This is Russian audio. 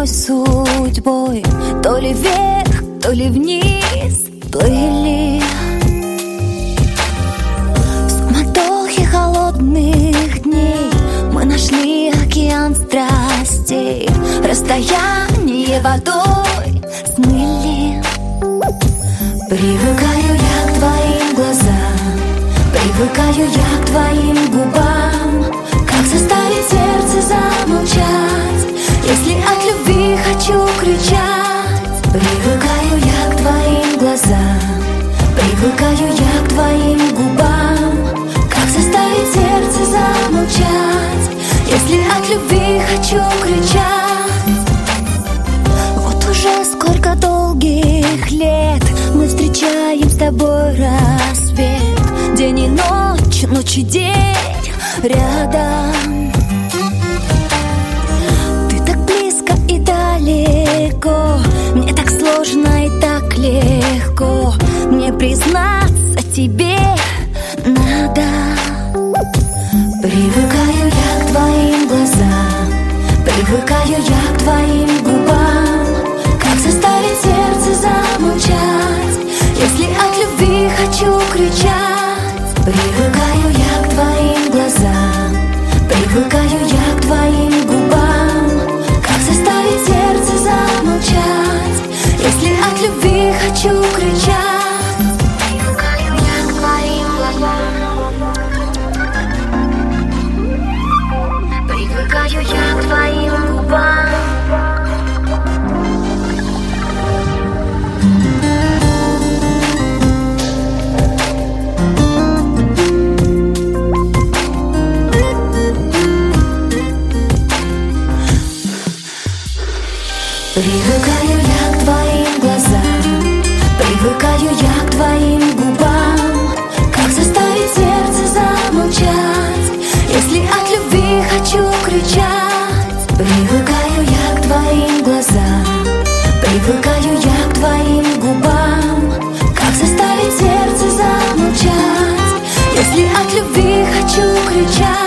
одной судьбой, то ли вверх, то ли вниз плыли. В суматохе холодных дней мы нашли океан страстей, расстояние водой смыли. Привыкаю я к твоим глазам, привыкаю я к твоим губам. Как заставить сердце замолчать, если от любви хочу кричать? Привыкаю я к твоим глазам, привыкаю я к твоим губам. Как заставить сердце замолчать, если от любви хочу кричать? Вот уже сколько долгих лет мы встречаем с тобой рассвет. День и ночь, ночь и день рядом. Ты так близко и далеко, мне так сложно и так легко. Мне признаться тебе надо. Привыкаю я к твоим глазам, привыкаю я к твоим губам. Как заставить сердце замолчать, если от любви хочу кричать? Привыкаю я к твоим глазам, привыкаю я к твоим губам. Как заставить сердце замолчать, если от любви хочу кричать? Привыкаю я к твоим глазам, привыкаю я к твоим губам. Привыкаю я к твоим глазам, привыкаю я к твоим губам. Как заставить сердце замолчать, если от любви хочу кричать? Привыкаю я к твоим глазам, привыкаю я к твоим губам. Как заставить сердце замолчать, если от любви хочу кричать?